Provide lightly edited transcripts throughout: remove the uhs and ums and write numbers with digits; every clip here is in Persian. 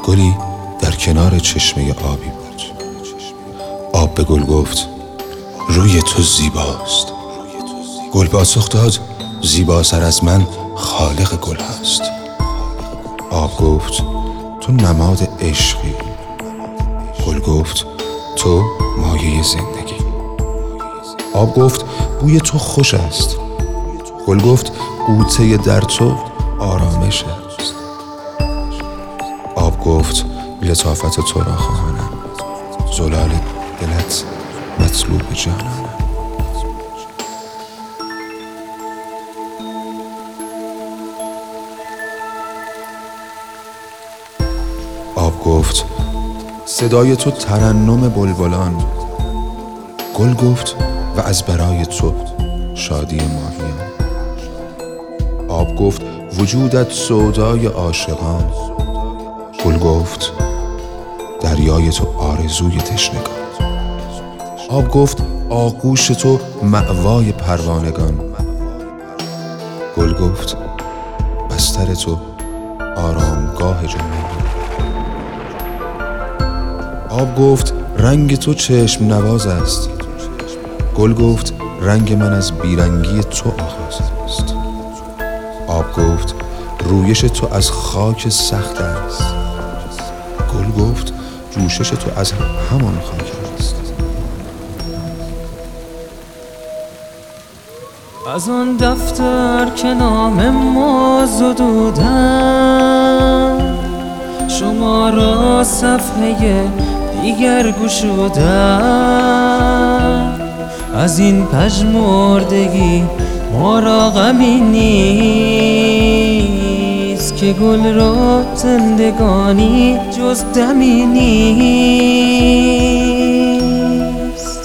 گلی در کنار چشمه آبی بود. آب به گل گفت روی تو زیباست. گل پاسخ داد زیباتر از من خالق گل هست. آب گفت تو نماد عشقی. گل گفت تو مایه زندگی. آب گفت بوی تو خوش است. گل گفت بوته در تو آرامش است. آب گفت لطافت تو را خواهانم، زلال دلت مطلوب جانانم. آب گفت صدای تو ترنم بلبلان. گل گفت و از برای تو شادی ماهیان. آب گفت وجودت سودای عاشقان. گل گفت دریای تو آرزوی تشنگان. آب گفت آغوش تو مأوای پروانگان. گل گفت بستر تو آرامگاه جنون. آب گفت رنگ تو چشم نواز است. گل گفت رنگ من از بیرنگی تو آغاز است. آب گفت رویش تو از خاک سخت است. گل گفت جوشش تو از همان خاک است. از آن دفتر که نام ما زدودم، شما را صفحه دیگر گشودم. از این پژمردگی ما را غمی نیست، که گل را زندگانی جز دمی نیست.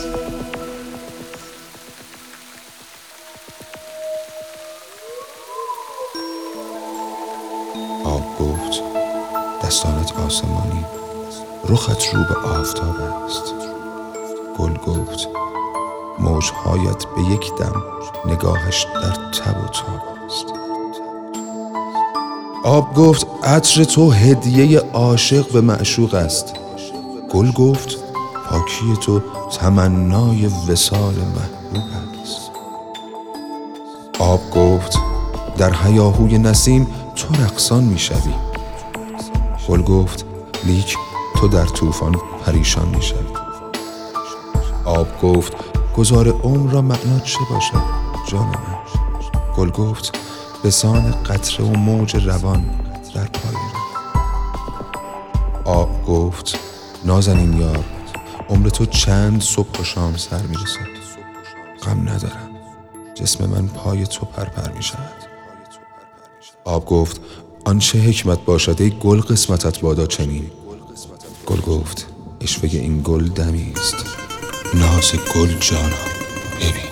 آب گفت دستانت آسمانی، رخت رو به آفتاب است. گل گفت موجهایت به یک دم نگاهش در تب و تاب است. آب گفت عطر تو هدیه عاشق به معشوق است. گل گفت پاکی تو تمنای وصال محبوب است. آب گفت در هیاهوی نسیم تو رقصان می شوی. گل گفت لیک تو در طوفان پریشان می شوی. آب گفت گذار عمر را معنا چه باشد جان من؟ گل گفت بسان قطره و موج روان در پای من. آب گفت نازنین یار، عمر تو چند صبح و شام سر می رسد. غم ندارم، جسم من پای تو پرپر می شود. آب گفت آنچه حکمت باشد ای گل قسمتت بادا چنین. گل گفت عشوه این گل دمی است، ناز گل جانا ببین.